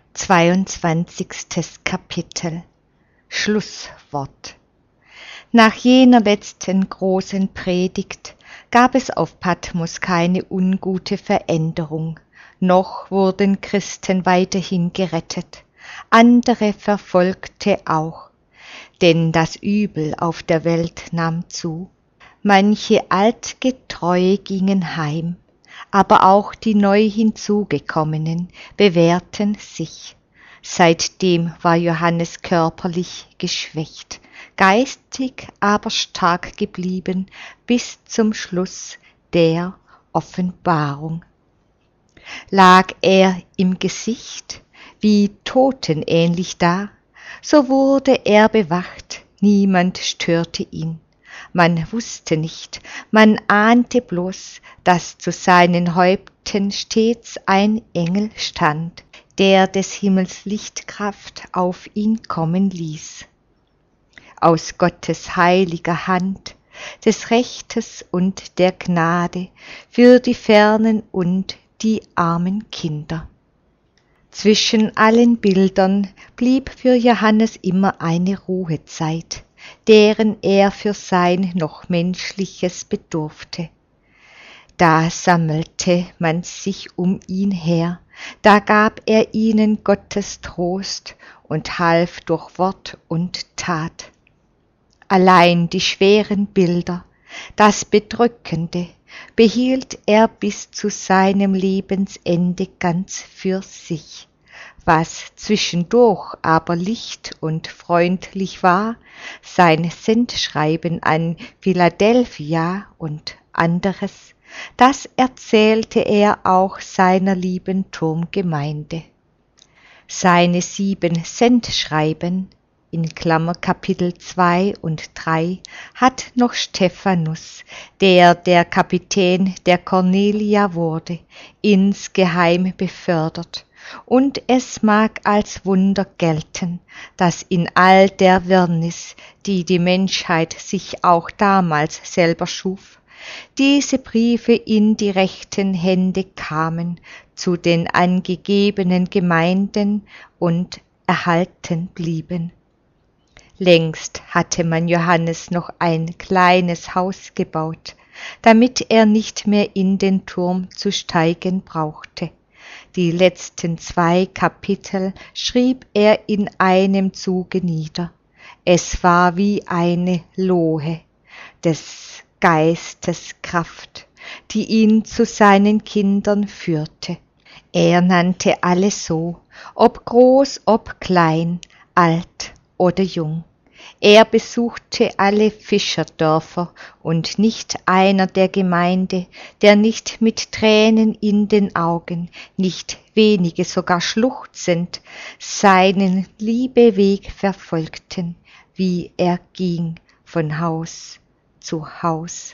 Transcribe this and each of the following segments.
22. Kapitel Schlusswort. Nach jener letzten großen Predigt gab es auf Patmos keine ungute Veränderung, noch wurden Christen weiterhin gerettet, andere verfolgte auch, denn das Übel auf der Welt nahm zu. Manche Altgetreue gingen heim, aber auch die neu hinzugekommenen bewährten sich. Seitdem war Johannes körperlich geschwächt, geistig aber stark geblieben bis zum Schluss der Offenbarung. Lag er im Gesicht wie totenähnlich da, so wurde er bewacht, niemand störte ihn. Man wusste nicht, man ahnte bloß, dass zu seinen Häupten stets ein Engel stand, der des Himmels Lichtkraft auf ihn kommen ließ. Aus Gottes heiliger Hand, des Rechtes und der Gnade für die Fernen und die armen Kinder. Zwischen allen Bildern blieb für Johannes immer eine Ruhezeit, deren er für sein noch Menschliches bedurfte. Da sammelte man sich um ihn her, da gab er ihnen Gottes Trost und half durch Wort und Tat. Allein die schweren Bilder, das Bedrückende, behielt er bis zu seinem Lebensende ganz für sich. Was zwischendurch aber licht und freundlich war, sein Sendschreiben an Philadelphia und anderes, das erzählte er auch seiner lieben Turmgemeinde. Seine 7 Sendschreiben, in Klammer Kapitel 2 und 3, hat noch Stephanus, der Kapitän der Cornelia wurde, insgeheim befördert. Und es mag als Wunder gelten, dass in all der Wirrnis, die die Menschheit sich auch damals selber schuf, diese Briefe in die rechten Hände kamen zu den angegebenen Gemeinden und erhalten blieben. Längst hatte man Johannes noch ein kleines Haus gebaut, damit er nicht mehr in den Turm zu steigen brauchte. Die letzten 2 Kapitel schrieb er in einem Zuge nieder. Es war wie eine Lohe des Geistes Kraft, die ihn zu seinen Kindern führte. Er nannte alle so, ob groß, ob klein, alt oder jung. Er besuchte alle Fischerdörfer und nicht einer der Gemeinde, der nicht mit Tränen in den Augen, nicht wenige sogar schluchzend, seinen Liebeweg verfolgten, wie er ging von Haus zu Haus.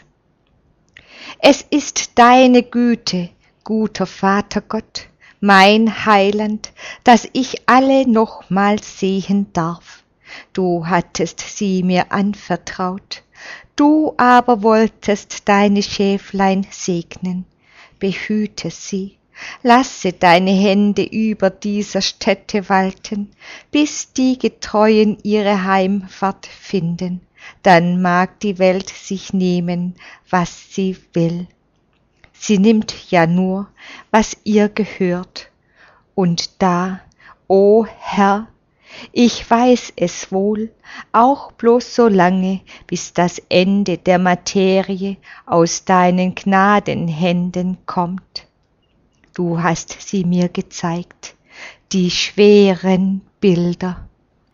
Es ist deine Güte, guter Vater Gott, mein Heiland, dass ich alle nochmals sehen darf. Du hattest sie mir anvertraut, du aber wolltest deine Schäflein segnen. Behüte sie, lasse deine Hände über dieser Stätte walten, bis die Getreuen ihre Heimfahrt finden. Dann mag die Welt sich nehmen, was sie will. Sie nimmt ja nur, was ihr gehört. Und da, o Herr, ich weiß es wohl, auch bloß so lange, bis das Ende der Materie aus deinen Gnadenhänden kommt. Du hast sie mir gezeigt, die schweren Bilder.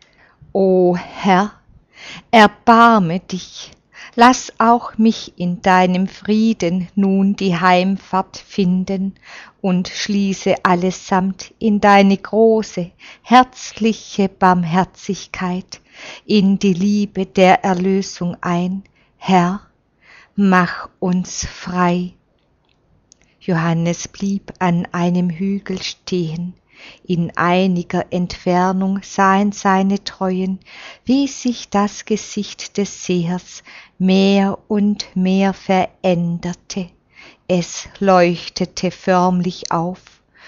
O Herr, erbarme dich, lass auch mich in deinem Frieden nun die Heimfahrt finden und schließe allesamt in deine große, herzliche Barmherzigkeit, in die Liebe der Erlösung ein. Herr, mach uns frei. Johannes blieb an einem Hügel stehen. In einiger Entfernung sahen seine Treuen, wie sich das Gesicht des Sehers mehr und mehr veränderte. Es leuchtete förmlich auf,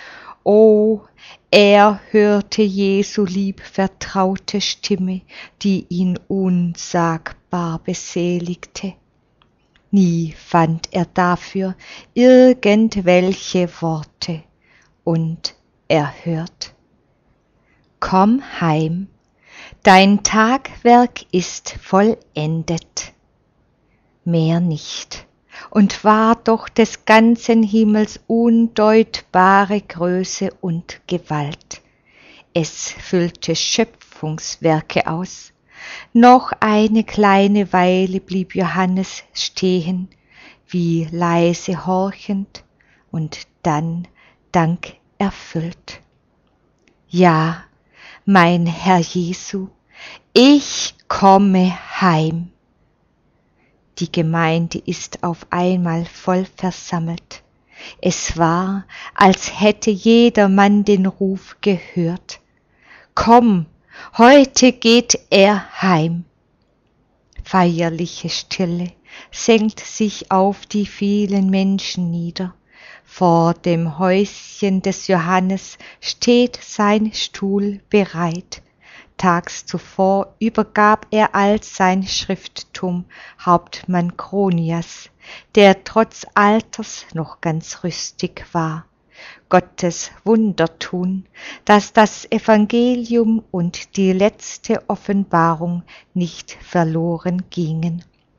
O, er hörte Jesu lieb vertraute Stimme, die ihn unsagbar beseligte. Nie fand er dafür irgendwelche Worte, und er hört: Komm heim, dein Tagwerk ist vollendet. Mehr nicht, und war doch des ganzen Himmels undeutbare Größe und Gewalt. Es füllte Schöpfungswerke aus. Noch eine kleine Weile blieb Johannes stehen, wie leise horchend, und dann Dank erfüllt. Ja, mein Herr Jesu, ich komme heim. Die Gemeinde ist auf einmal voll versammelt. Es war, als hätte jedermann den Ruf gehört. Komm, heute geht er heim. Feierliche Stille senkt sich auf die vielen Menschen nieder. Vor dem Häuschen des Johannes steht sein Stuhl bereit. Tags zuvor übergab er all sein Schrifttum Hauptmann Chronias, der trotz Alters noch ganz rüstig war. Gottes Wundertun, dass das Evangelium und die letzte Offenbarung nicht verloren gingen.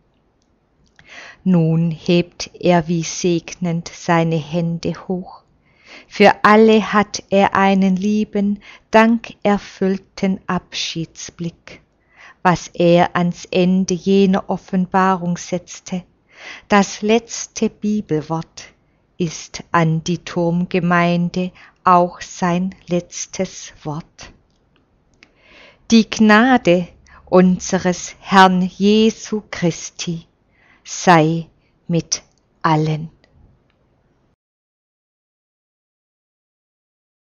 Nun hebt er wie segnend seine Hände hoch. Für alle hat er einen lieben, dankerfüllten Abschiedsblick. Was er ans Ende jener Offenbarung setzte, das letzte Bibelwort, ist an die Turmgemeinde auch sein letztes Wort. Die Gnade unseres Herrn Jesu Christi sei mit allen.